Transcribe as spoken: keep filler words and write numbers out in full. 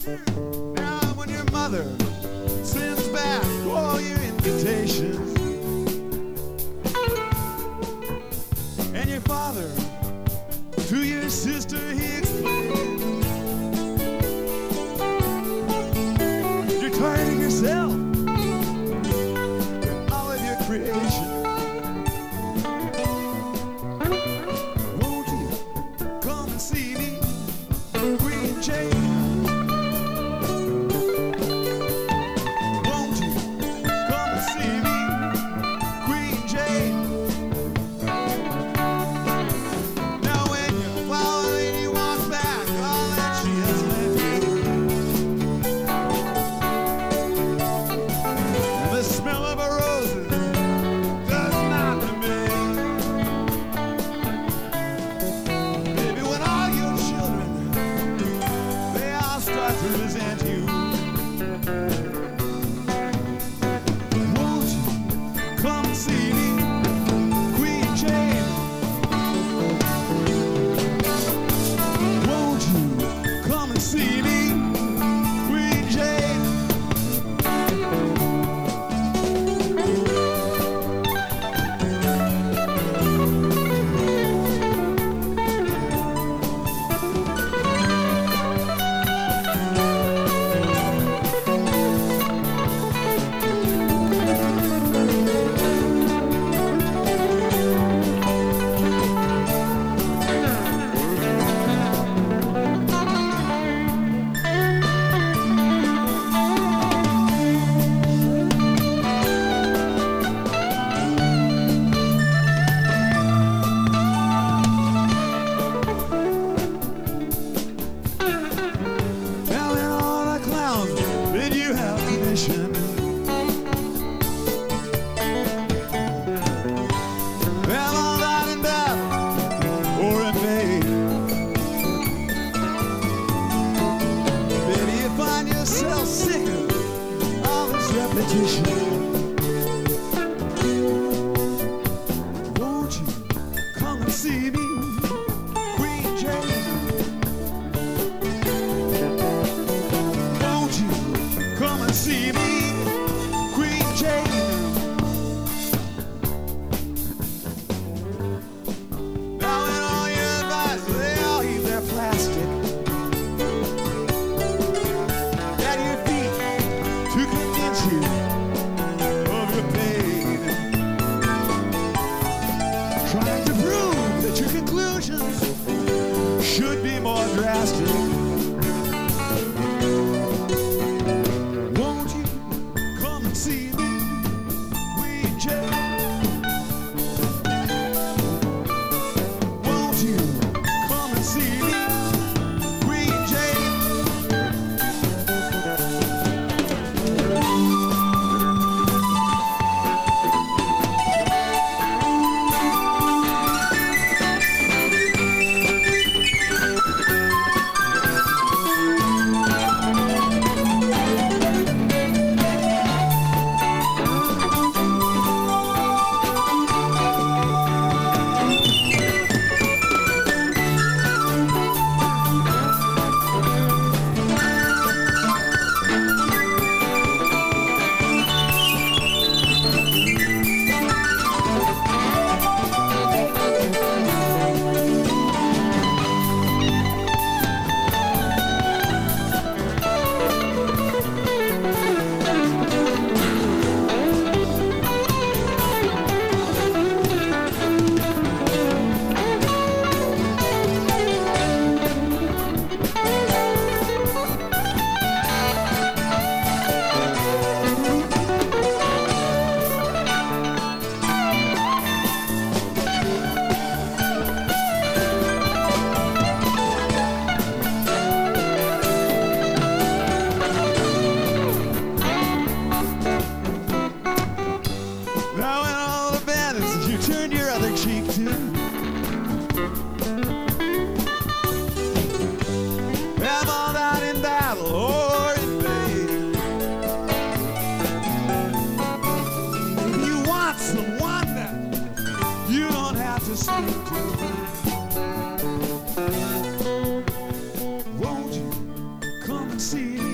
Now when your mother sends back all your invitations, and your father to your sister he explains, you're tired of yourself and all of your creation. Won't you come and see me, Queen Jane? Won't you come and see me, Queen Jane? Now when your flower lady walks back all that she has left you, and the smell of her roses does not remain. Maybe when all your children, they all start to resent you. Won't you come and see me, Queen Jane? Won't you come and see me, Queen Jane? Now in all the clowns bid you have permission, well all that in battle or in vain. Maybe you find yourself sick of all this repetition. Won't you come and see me, Queen Jane? Won't you come and see me, Queen Jane? Now in all your advice, they all heave their plastic at your feet to convince you of your pain, trying to prove that your conclusions should be more drastic. Won't you come and see me, Queen Jane? Won't you come and see me, Queen Jane? to speak to. Won't you come and see?